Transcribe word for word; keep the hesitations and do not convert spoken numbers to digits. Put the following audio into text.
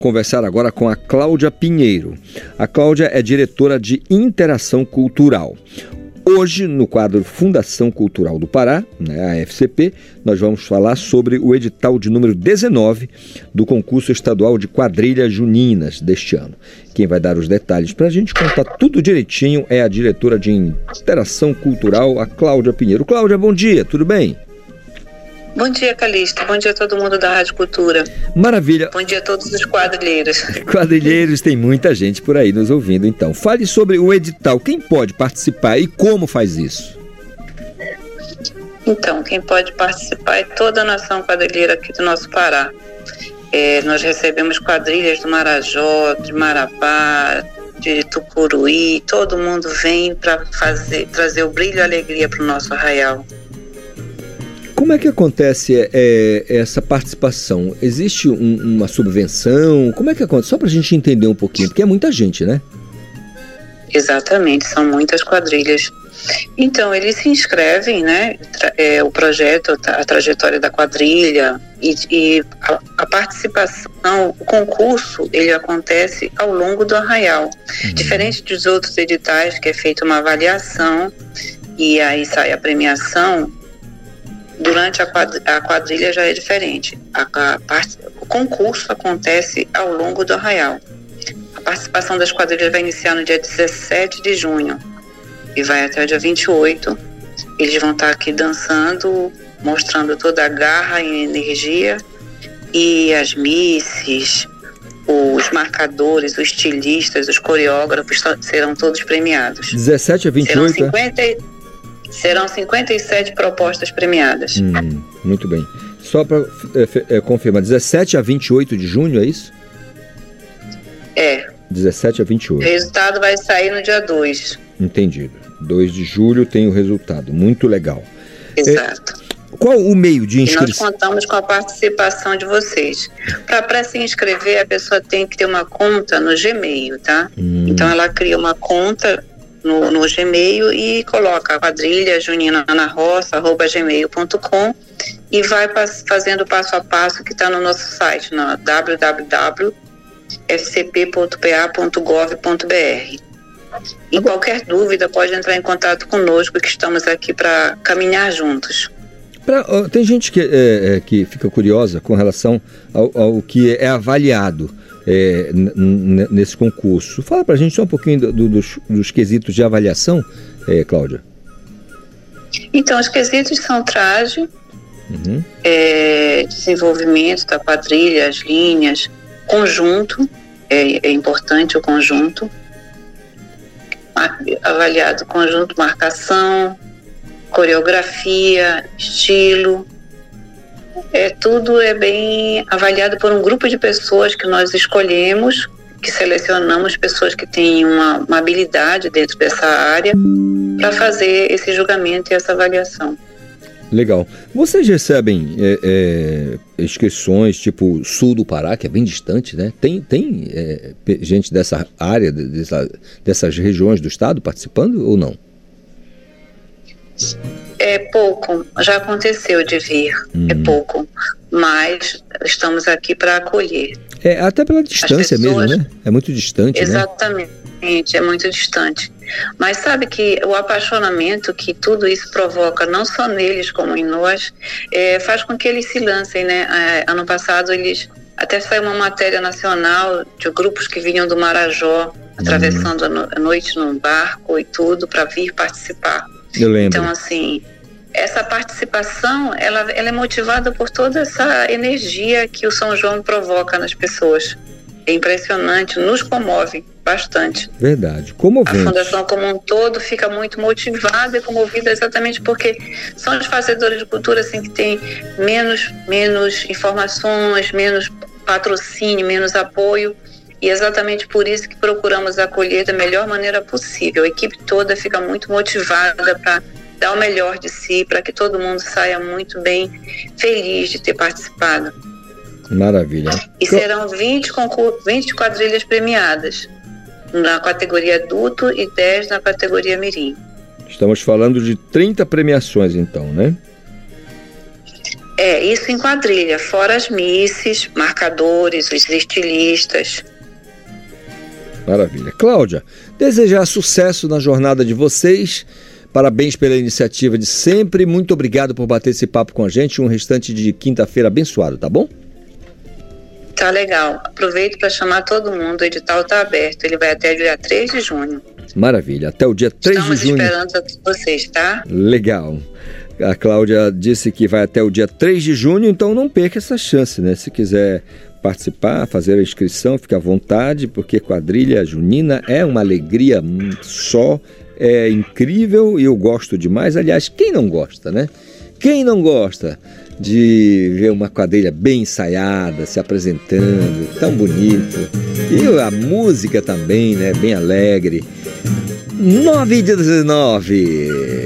Conversar agora com a Cláudia Pinheiro. A Cláudia é diretora de Interação Cultural. Hoje, no quadro Fundação Cultural do Pará, né, a F C P, nós vamos falar sobre o edital de número dezenove do concurso estadual de quadrilhas juninas deste ano. Quem vai dar os detalhes para a gente contar tudo direitinho é a diretora de Interação Cultural, a Cláudia Pinheiro. Cláudia, bom dia, tudo bem? Bom dia, Calixto. Bom dia a todo mundo da Rádio Cultura. Maravilha. Bom dia a todos os quadrilheiros. Quadrilheiros, tem muita gente por aí nos ouvindo, então. Fale sobre o edital. Quem pode participar e como faz isso? Então, quem pode participar é toda a nação quadrilheira aqui do nosso Pará. É, nós recebemos quadrilhas do Marajó, de Marabá, de Tucuruí. Todo mundo vem para fazer, trazer o brilho e a alegria para o nosso arraial. Como é que acontece é, essa participação? Existe um, uma subvenção? Como é que acontece? Só para a gente entender um pouquinho, porque é muita gente, né? Exatamente, são muitas quadrilhas. Então, eles se inscrevem, né? É, o projeto, a trajetória da quadrilha e, e a, a participação, o concurso, ele acontece ao longo do arraial. Uhum. Diferente dos outros editais, que é feita uma avaliação e aí sai a premiação. Durante a quadrilha, a quadrilha já é diferente. A, a part, o concurso acontece ao longo do arraial. A participação das quadrilhas vai iniciar no dia dezessete de junho e vai até o dia vinte e oito. Eles vão estar aqui dançando, mostrando toda a garra e energia. E as misses, os marcadores, os estilistas, os coreógrafos serão todos premiados. dezessete a vinte e oito, serão cinquenta, é? Serão cinquenta e sete propostas premiadas. Hum, muito bem. Só para é, é, confirmar, dezessete a vinte e oito de junho, é isso? É. dezessete a vinte e oito. O resultado vai sair no dia dois. Entendido. dois de julho tem o resultado. Muito legal. Exato. É, qual o meio de inscrição? E nós contamos com a participação de vocês. Para se inscrever, a pessoa tem que ter uma conta no Gmail, tá? Hum. Então ela cria uma conta No, no Gmail e coloca quadrilha junina na roça arroba gmail ponto com e vai pas, fazendo passo a passo que está no nosso site, no w w w ponto f c p ponto p a ponto gov ponto b r. E qualquer dúvida pode entrar em contato conosco, que estamos aqui para caminhar juntos. Pra, tem gente que, é, é, que fica curiosa com relação ao, ao que é avaliado É, n- n- nesse concurso. Fala pra gente só um pouquinho do, do, dos, dos quesitos de avaliação, é, Cláudia. Então, os quesitos são traje, uhum. é, desenvolvimento da quadrilha, as linhas, conjunto, é, é importante o conjunto, avaliado conjunto, marcação, coreografia, estilo. É, tudo é bem avaliado por um grupo de pessoas que nós escolhemos, que selecionamos pessoas que têm uma, uma habilidade dentro dessa área para fazer esse julgamento e essa avaliação. Legal. Vocês recebem é, é, inscrições tipo sul do Pará, que é bem distante, né? Tem, tem é, gente dessa área, dessa, dessas regiões do estado participando ou não? É pouco, já aconteceu de vir, hum. é pouco, mas estamos aqui para acolher. É, até pela distância pessoas, mesmo, né? É muito distante, exatamente, né? É muito distante. Mas sabe que o apaixonamento que tudo isso provoca, não só neles como em nós, é, faz com que eles se lancem, né? É, ano passado eles, até saiu uma matéria nacional de grupos que vinham do Marajó, atravessando hum. a noite num barco e tudo, para vir participar. Eu lembro. Então, assim, essa participação, ela, ela é motivada por toda essa energia que o São João provoca nas pessoas. É impressionante, nos comove bastante. Verdade, comovente. A Fundação como um todo fica muito motivada e comovida exatamente porque são os fazedores de cultura assim, que têm menos, menos informações, menos patrocínio, menos apoio. E exatamente por isso que procuramos acolher da melhor maneira possível. A equipe toda fica muito motivada para dar o melhor de si, para que todo mundo saia muito bem, feliz de ter participado. Maravilha. E serão vinte, concur- vinte quadrilhas premiadas na categoria adulto e dez na categoria mirim. Estamos falando de trinta premiações então, né? É, isso em quadrilha, fora as misses, marcadores, os estilistas. Maravilha. Cláudia, desejar sucesso na jornada de vocês. Parabéns pela iniciativa de sempre. Muito obrigado por bater esse papo com a gente. Um restante de quinta-feira abençoado, tá bom? Tá legal. Aproveito para chamar todo mundo. O edital tá aberto. Ele vai até o dia três de junho. Maravilha. Até o dia três Estamos de junho. Estamos esperando vocês, tá? Legal. A Cláudia disse que vai até o dia três de junho, então não perca essa chance, né? Se quiser participar, fazer a inscrição, fique à vontade, porque quadrilha junina é uma alegria só, é incrível e eu gosto demais. Aliás, quem não gosta, né? Quem não gosta de ver uma quadrilha bem ensaiada, se apresentando, tão bonito. E a música também, né? Bem alegre. nove e dezenove.